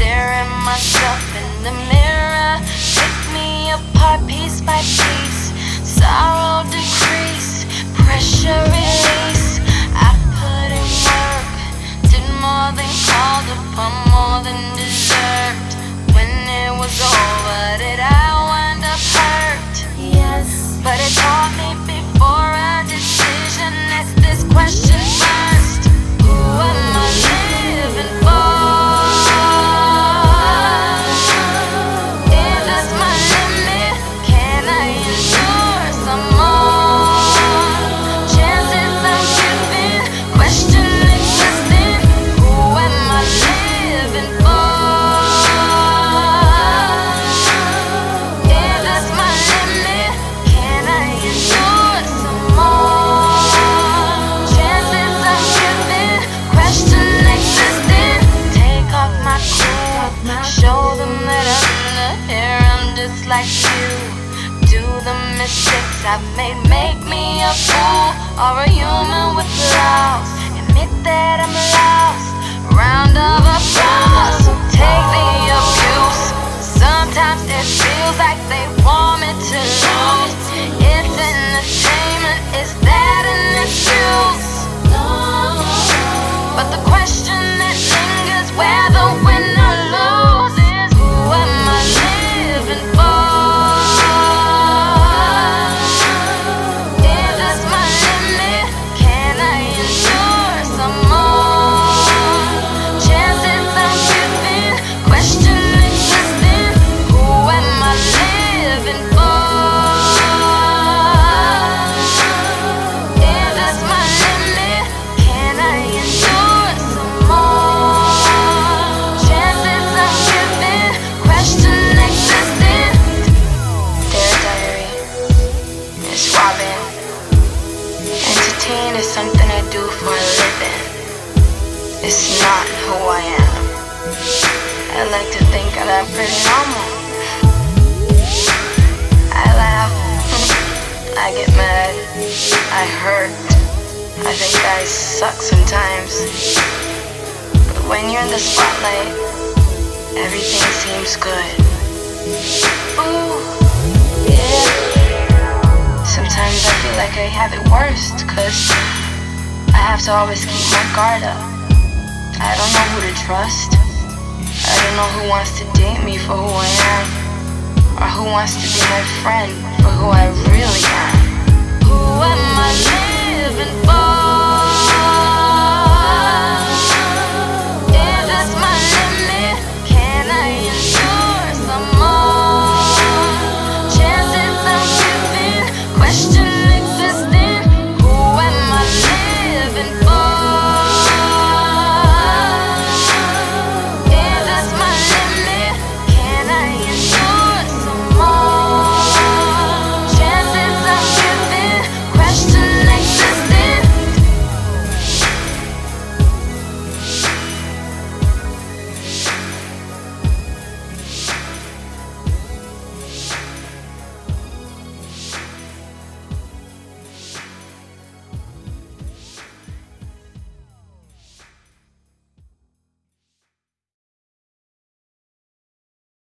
staring myself in the mirror. Pick me apart piece by piece. Sorrow decrease, pressure release. I put in work, did more than called upon, more than deserved. When it was over, did I wind up hurt? Yes, but it taught me before a decision. Ask this question first: who am I living for? Is this my limit? Can I endure some more? Chances I'm giving, question existing. Who am I living for? Is this my limit? Can I endure some more? Chances I'm giving, question existing. Take off my clothes, show them that under here I'm just like you. Do the mistakes I've made make me a fool or a human with flaws? Admit that I'm lost. Round of applause. So take the abuse. Sometimes it feels like they want me to lose. It's entertainment, is that an excuse? But the question that lingers, whether win or lose, is who am I living for? Is this my limit? Can I endure some more? Chances I'm giving, question existing. Who am I living for? Is this my limit? Can I endure some more? Chances I'm giving, question existing. Dear diary, Miss Robin. Entertain is something I do for a living. It's not who I am. I like to think that I'm pretty normal. I laugh, I get mad, I hurt. I think guys suck sometimes. But when you're in the spotlight, everything seems good. Ooh, yeah. Sometimes I feel like I have it worst, 'cause I have to always keep my guard up. I don't know who to trust. I don't know who wants to date me for who I am, or who wants to be my friend for who I really am.